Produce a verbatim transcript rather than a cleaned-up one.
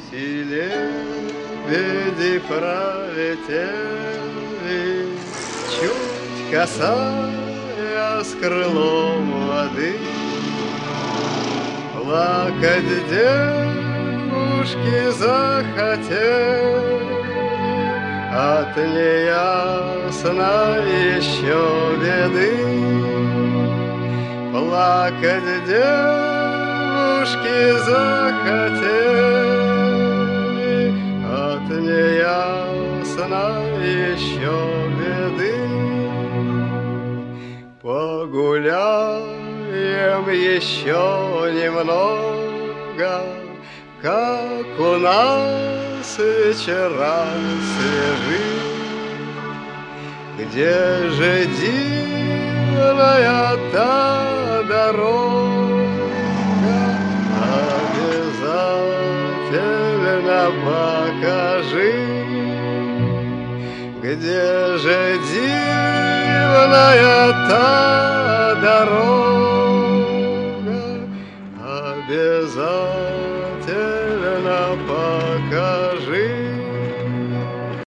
И лебеди пролетели, чуть касаясь крылом воды. Плакать девушки захотели от неясной еще беды. Плакать девушки захотели от неясной еще беды. Погуляем еще немного, как у нас вечера свежи. Где же дивная та дорога, обязательно покажи. Где же дивная та дорога, обязательно покажи.